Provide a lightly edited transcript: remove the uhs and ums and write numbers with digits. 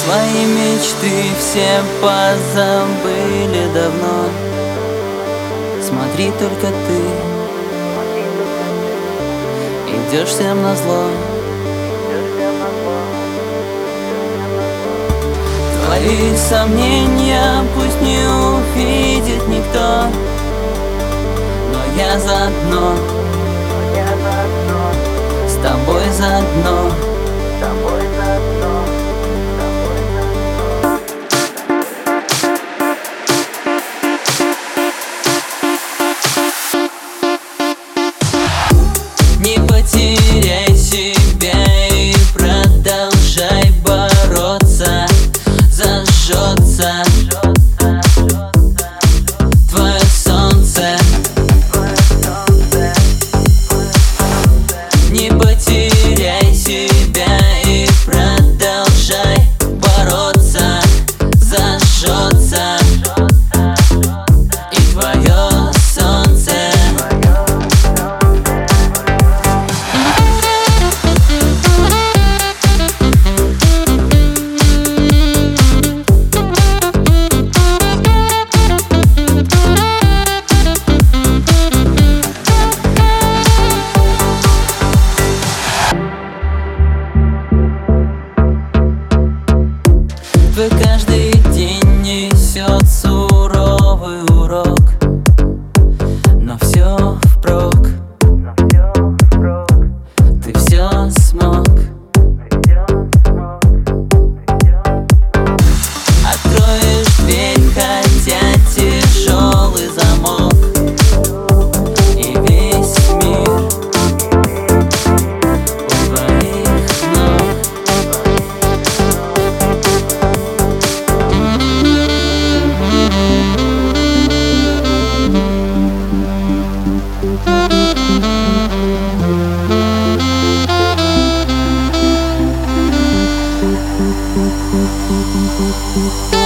Свои мечты все позабыли давно. Смотри только ты, идешь всем назло. Твои сомнения пусть не увидит никто, но я заодно, с тобой заодно. Не потеряй себя и продолжай бороться. Зажжется твое солнце. Не потеряй себя и продолжай бороться. Зажжется и твое солнце. Твой каждый день несет суровый урок, но все впрок. Ты все смог. Откроешь дверь, хотя тяжелый замок, и весь мир у твоих ног. Thank you.